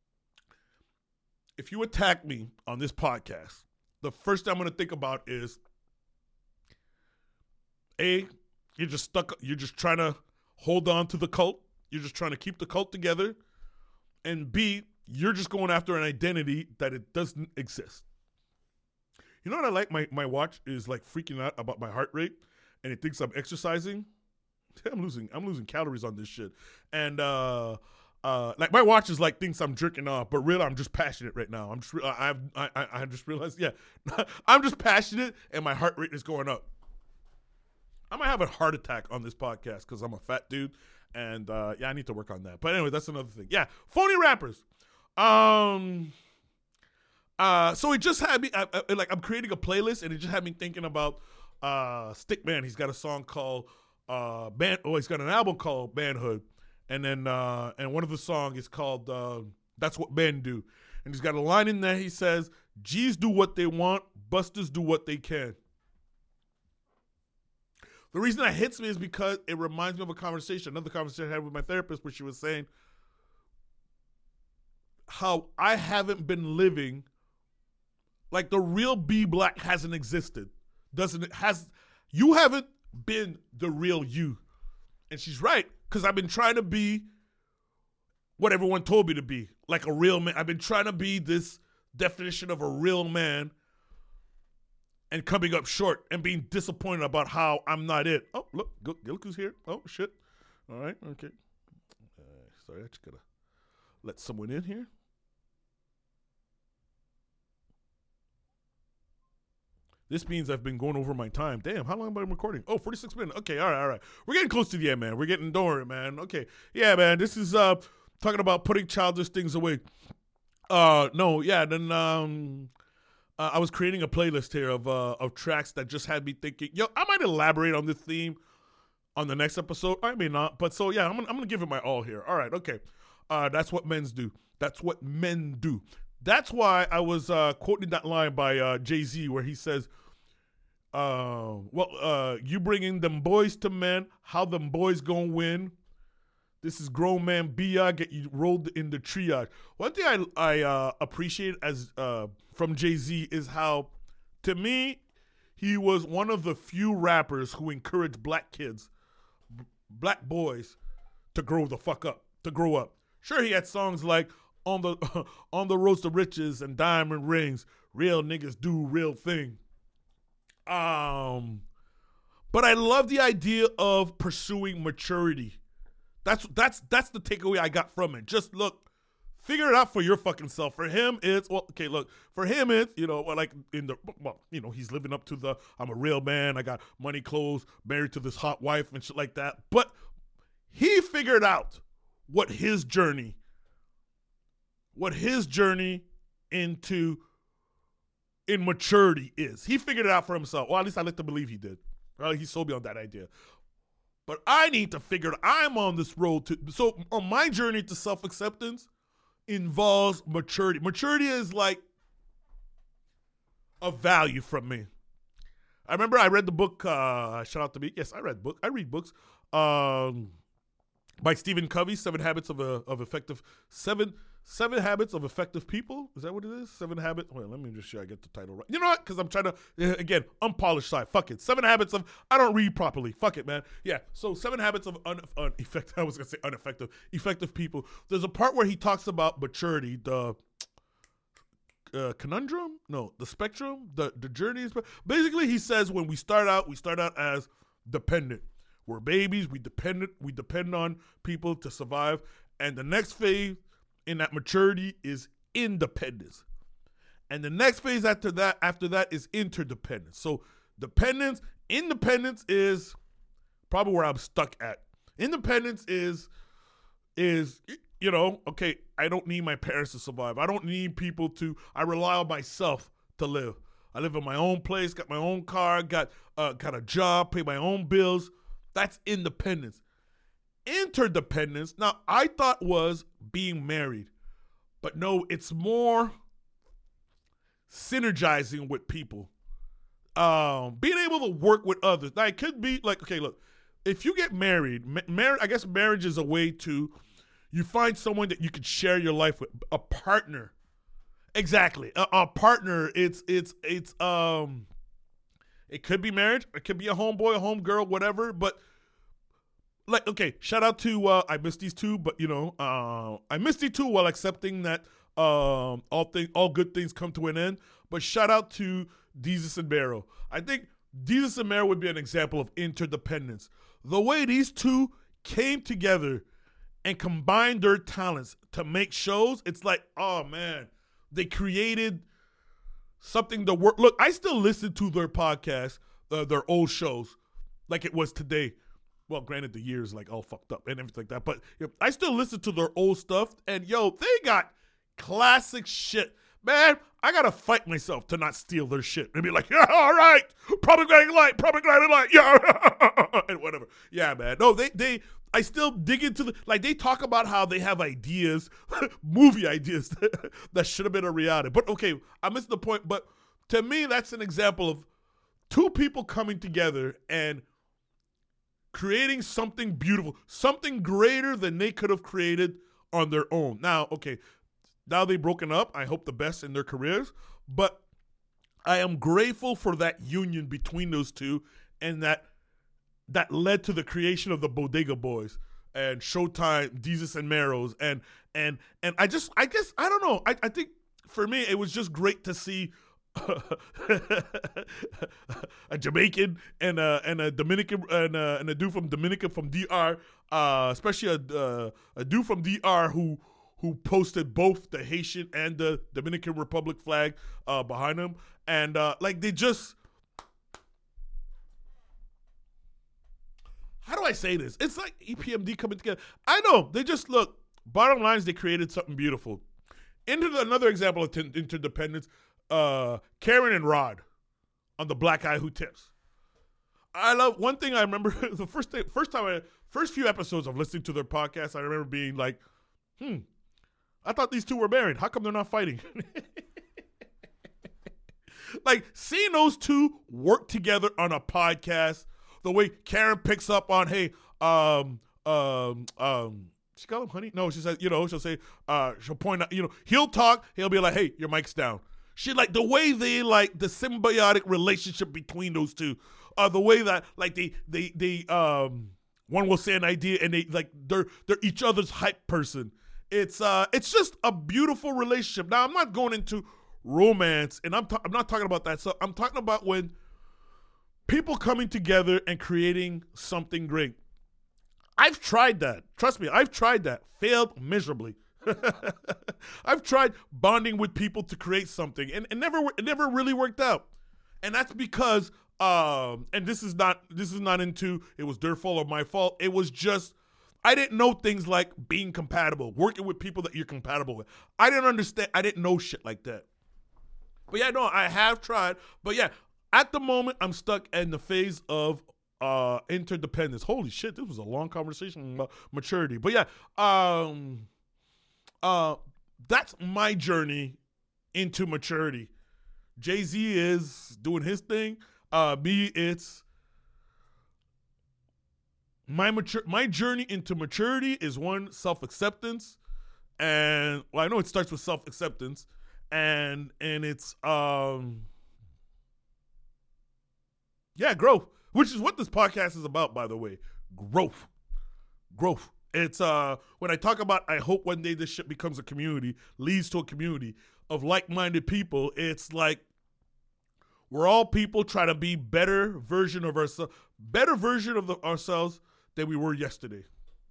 if you attack me on this podcast, the first thing I'm going to think about is, A, you're just trying to hold on to the cult. You're just trying to keep the cult together. And B, you're just going after an identity that it doesn't exist. You know what I like? My watch is like freaking out about my heart rate, and it thinks I'm exercising. I'm losing calories on this shit. And like my watch is like thinks I'm jerking off, but really I'm just passionate right now. I just realized, yeah, I'm just passionate, and my heart rate is going up. I might have a heart attack on this podcast because I'm a fat dude, and yeah, I need to work on that. But anyway, that's another thing. Yeah, phony rappers. So it just had me like I'm creating a playlist, and it just had me thinking about Stickman. He's got a song called he's got an album called Manhood, and then and one of the songs is called That's What Men Do, and he's got a line in there. He says, "G's do what they want, busters do what they can." The reason that hits me is because it reminds me of another conversation I had with my therapist, where she was saying how I haven't been living like the real B Black hasn't existed. You haven't been the real you. And she's right, because I've been trying to be what everyone told me to be, like a real man. I've been trying to be this definition of a real man, and coming up short and being disappointed about how I'm not it. Oh, look who's here. Oh, shit. All right, okay. Sorry, I just gotta let someone in here. This means I've been going over my time. Damn, how long have I been recording? Oh, 46 minutes. Okay, all right. We're getting close to the end, man. Don't worry, man. Okay. Yeah, man, this is talking about putting childish things away. I was creating a playlist here of tracks that just had me thinking, yo, I might elaborate on this theme on the next episode. I may not, but so yeah, I'm gonna give it my all here. All right, okay. That's what men do. That's what men do. That's why I was quoting that line by Jay-Z where he says, you bringing them boys to men, how them boys gonna win? This is grown man B.I. get you rolled in the triage. One thing I appreciate as from Jay-Z is how, to me, he was one of the few rappers who encouraged black kids, black boys, to grow the fuck up, to grow up. Sure, he had songs like on the Road to Riches and Diamond Rings, real niggas do real thing. But I love the idea of pursuing maturity. That's the takeaway I got from it. Just look, figure it out for your fucking self. For him, it's for him, it's, he's living up to the, I'm a real man, I got money, clothes, married to this hot wife and shit like that. But he figured out what his journey in maturity is. He figured it out for himself. Well, at least I like to believe he did. Well, he sold me on that idea. But I need to figure it. I'm on this road so on my journey to self-acceptance involves maturity. Maturity is like a value from me. I remember I read the book, shout out to me. Yes, I read books. By Stephen Covey, Seven Habits of Effective People. Is that what it is? 7 Habits. Wait, let me just sure I get the title right. You know what? Because I'm trying to, again, unpolished side. Fuck it. 7 Habits of, I don't read properly. Fuck it, man. Yeah. So 7 Habits of Effective People. There's a part where he talks about maturity, the conundrum? No, the spectrum, the journey. Basically, he says when we start out as dependent. We're babies. We depend on people to survive. And the next phase in that maturity is independence. And the next phase after that is interdependence. So Independence is probably where I'm stuck at. Independence is okay, I don't need my parents to survive. I don't need people to, I rely on myself to live. I live in my own place, got my own car, got a job, pay my own bills. That's independence. Interdependence, now I thought was being married, but no, it's more synergizing with people. Being able to work with others. Now it could be like, okay, look, if you get married, I guess marriage is a way to, you find someone that you could share your life with, a partner. Exactly, a partner. It could be marriage, it could be a homeboy, a homegirl, whatever. But like, okay, shout out to I missed these two, but I missed these two while accepting that all good things come to an end. But shout out to Desus and Mero. I think Desus and Mero would be an example of interdependence. The way these two came together and combined their talents to make shows, it's like, oh man, they created something to work. Look, I still listen to their podcast, their old shows, like it was today. Well, granted, the year's like all fucked up and everything like that, but I still listen to their old stuff, and they got classic shit. Man, I gotta fight myself to not steal their shit and be like, yeah, all right, propagating light, yeah, and whatever. Yeah, man. No, I still dig into they talk about how they have ideas, movie ideas that should have been a reality. But okay, I missed the point. But to me, that's an example of two people coming together and creating something beautiful, something greater than they could have created on their own. Now, okay, now they've broken up. I hope the best in their careers. But I am grateful for that union between those two, and that led to the creation of the Bodega Boys and Showtime, Desus and Mero's, and I guess I don't know. I think for me it was just great to see a Jamaican and a Dominican and a dude from Dominica from DR, especially a dude from DR who posted both the Haitian and the Dominican Republic flag behind him, and they just. How do I say this? It's like EPMD coming together. I know. They just, look, bottom line is they created something beautiful. Another example of interdependence, Karen and Rod on The Black Guy Who Tips. I love, one thing I remember, the first few episodes of listening to their podcast, I remember being like, I thought these two were married. How come they're not fighting? Seeing those two work together on a podcast, the way Karen picks up on, hey, she call him honey? No, she says, she'll say, she'll point out, he'll talk, he'll be like, hey, your mic's down. She the way they the symbiotic relationship between those two, the way that they one will say an idea and they're each other's hype person. It's just a beautiful relationship. Now I'm not going into romance, and I'm not talking about that. So I'm talking about when people coming together and creating something great. I've tried that. Trust me, I've tried that. Failed miserably. I've tried bonding with people to create something, and it never really worked out. And that's because, and this is not into it was their fault or my fault. It was just I didn't know things like being compatible, working with people that you're compatible with. I didn't understand. I didn't know shit like that. But yeah, no, I have tried. But yeah. At the moment, I'm stuck in the phase of interdependence. Holy shit, this was a long conversation about maturity. But yeah, that's my journey into maturity. Jay-Z is doing his thing. Me, it's my journey into maturity is one, self-acceptance, and I know it starts with self-acceptance, and it's yeah, growth, which is what this podcast is about, by the way. Growth. It's when I talk about, I hope one day this shit becomes a community, leads to a community of like-minded people. It's like we're all people trying to be better version of ourselves than we were yesterday.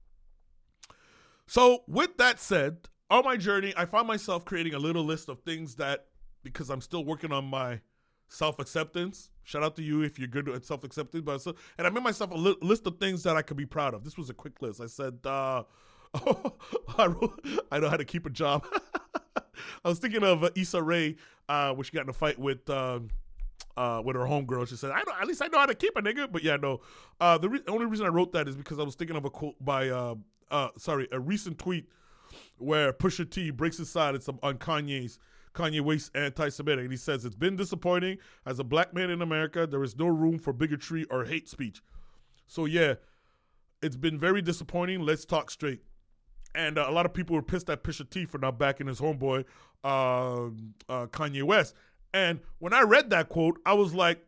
So with that said, on my journey, I found myself creating a little list of things that, because I'm still working on my self-acceptance. Shout out to you if you're good at self-acceptance. And I made myself a list of things that I could be proud of. This was a quick list. I said, I know how to keep a job. I was thinking of Issa Rae, when she got in a fight with her homegirl. She said, at least I know how to keep a nigga. But yeah, no. The only reason I wrote that is because I was thinking of a quote by, a recent tweet where Pusha T breaks his side on Kanye West's anti-Semitic. And he says, it's been disappointing. As a black man in America, there is no room for bigotry or hate speech. So yeah, it's been very disappointing. Let's talk straight. And a lot of people were pissed at Pusha T for not backing his homeboy, Kanye West. And when I read that quote, I was like,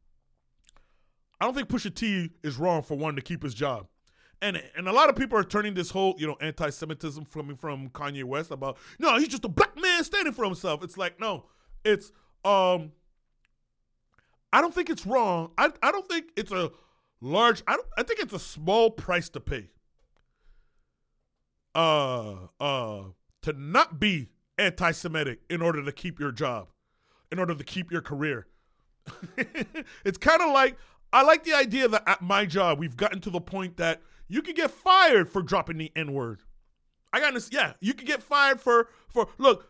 I don't think Pusha T is wrong for wanting to keep his job. And a lot of people are turning this whole, anti-Semitism coming from Kanye West about, no, he's just a black man standing for himself. It's like, no, it's, I don't think it's wrong. I don't think it's a large, I think it's a small price to pay. To not be anti-Semitic in order to keep your job, in order to keep your career. It's kind of like, I like the idea that at my job, we've gotten to the point that you can get fired for dropping the N-word. You can get fired for, look,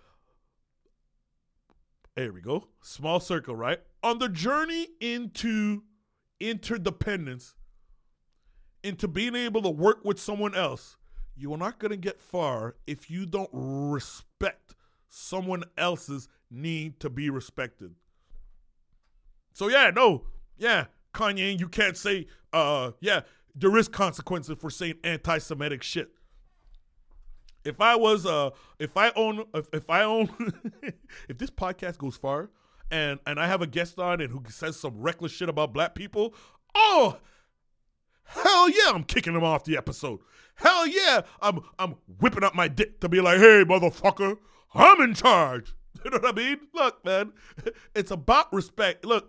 there we go. Small circle, right? On the journey into interdependence, into being able to work with someone else, you are not going to get far if you don't respect someone else's need to be respected. So Kanye, you can't say, there is consequences for saying anti-Semitic shit. If this podcast goes far and I have a guest on and who says some reckless shit about black people, oh, hell yeah, I'm kicking him off the episode. Hell yeah, I'm whipping up my dick to be like, hey, motherfucker, I'm in charge. You know what I mean? Look, man, it's about respect. Look,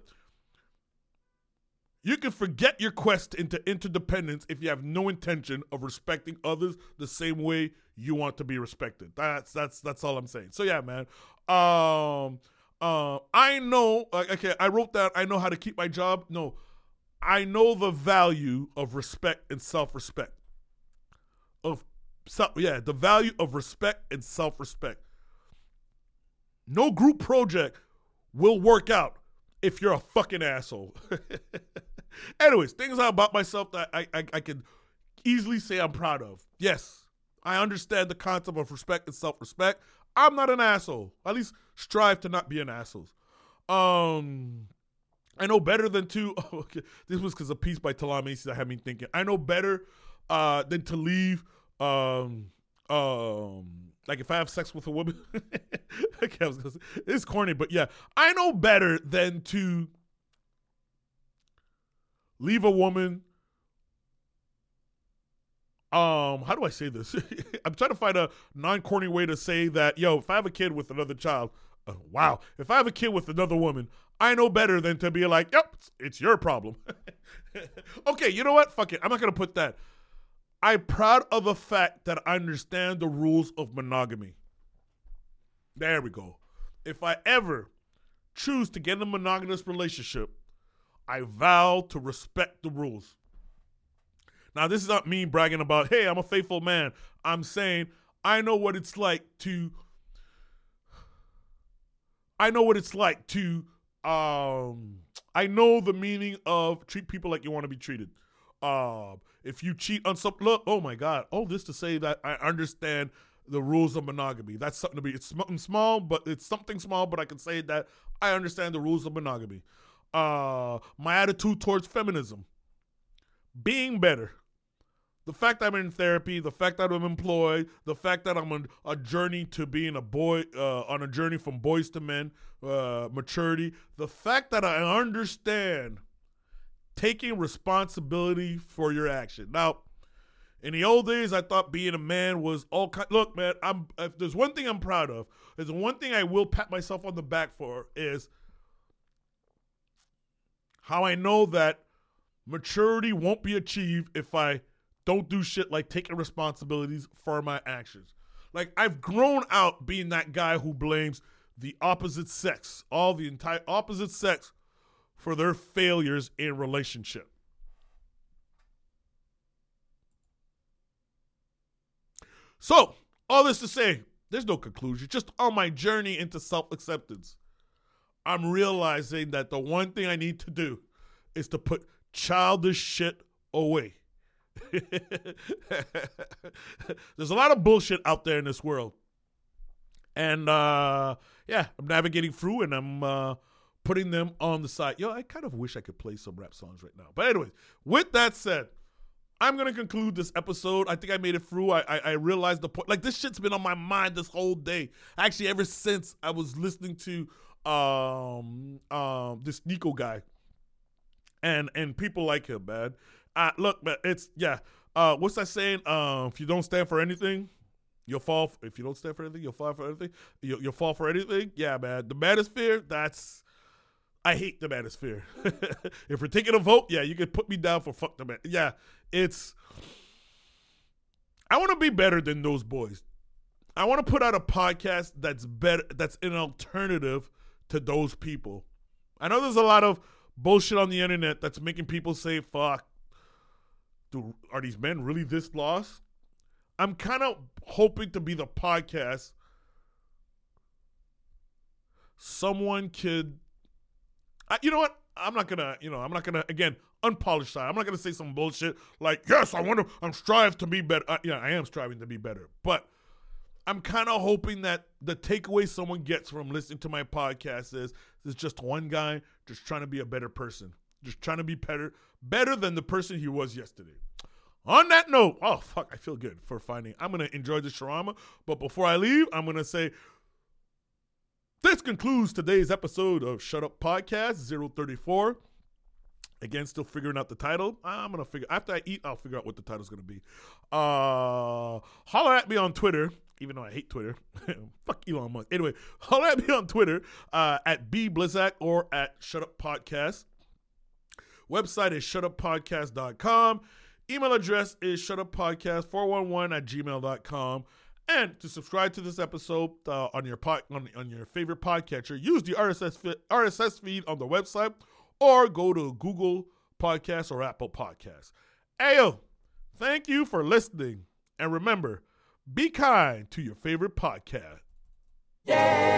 you can forget your quest into interdependence if you have no intention of respecting others the same way you want to be respected. That's all I'm saying. So yeah, man. I know. Okay, I wrote that. I know how to keep my job. No, I know the value of respect and self-respect. The value of respect and self-respect. No group project will work out if you're a fucking asshole. Anyways, things about myself that I can easily say I'm proud of. Yes, I understand the concept of respect and self-respect. I'm not an asshole. At least strive to not be an asshole. I know better than to... okay, this was because a piece by Talal Macy that had me thinking. I know better than to leave... like if I have sex with a woman... okay, it's corny, but yeah. I know better than to... leave a woman. How do I say this? I'm trying to find a non-corny way to say that, if I have a kid with another child, if I have a kid with another woman, I know better than to be like, yep, it's your problem. Okay, you know what? Fuck it. I'm not going to put that. I'm proud of the fact that I understand the rules of monogamy. There we go. If I ever choose to get in a monogamous relationship, I vow to respect the rules. Now, this is not me bragging about, hey, I'm a faithful man. I'm saying I know what it's like to I know the meaning of treat people like you want to be treated. If you cheat on something, look, oh my God, all this to say that I understand the rules of monogamy. That's something to be, it's something small, but I can say that I understand the rules of monogamy. My attitude towards feminism, being better, the fact that I'm in therapy, the fact that I'm employed, the fact that I'm on a journey to being a boy, on a journey from boys to men, maturity, the fact that I understand taking responsibility for your action. Now, in the old days, I thought being a man was all kind. Look, man, if there's one thing I'm proud of, there's one thing I will pat myself on the back for is how I know that maturity won't be achieved if I don't do shit like taking responsibilities for my actions. Like, I've grown out being that guy who blames the opposite sex, all the entire opposite sex, for their failures in relationship. So, all this to say, there's no conclusion. Just on my journey into self-acceptance, I'm realizing that the one thing I need to do is to put childish shit away. There's a lot of bullshit out there in this world. And, I'm navigating through and I'm putting them on the side. Yo, I kind of wish I could play some rap songs right now. But anyways, with that said, I'm going to conclude this episode. I think I made it through. I realized the point. Like, this shit's been on my mind this whole day. Actually, ever since I was listening to this Nico guy. And people like him, man. Look, man, it's, what's that saying? If you don't stand for anything, you'll fall. If you don't stand for anything, you'll fall for anything. You'll fall for anything. Yeah, man. The manosphere, I hate the manosphere. If we're taking a vote, yeah, you can put me down for fuck the man. Yeah, I want to be better than those boys. I want to put out a podcast that's better, that's an alternative to those people. I know there's a lot of bullshit on the internet that's making people say, fuck, dude, are these men really this lost? I'm kind of hoping to be the podcast someone could, you know what? I'm not gonna, again, unpolished side. I'm not gonna say some bullshit like, yes, I'm striving to be better. I am striving to be better. But I'm kind of hoping that the takeaway someone gets from listening to my podcast is there's just one guy just trying to be a better person. Just trying to be better than the person he was yesterday. On that note, oh, fuck, I feel good for finding. I'm going to enjoy the shawarma. But before I leave, I'm going to say, this concludes today's episode of Shut Up Podcast 034. Again, still figuring out the title. I'm going to figure, after I eat, I'll figure out what the title's going to be. Holler at me on Twitter, even though I hate Twitter. Fuck Elon Musk. Anyway, holler at me on Twitter at bblizzak or at Shut Up Podcast. Website is shutuppodcast.com. Email address is shutuppodcast411@gmail.com. And to subscribe to this episode on your favorite podcatcher, use the RSS feed on the website or go to Google Podcasts or Apple Podcasts. Ayo, thank you for listening. And remember, be kind to your favorite podcast. Yeah.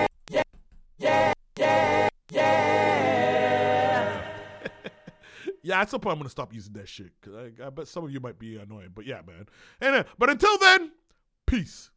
Yeah, at some point I'm going to stop using that shit because I bet some of you might be annoying. But yeah, man. And but until then, peace.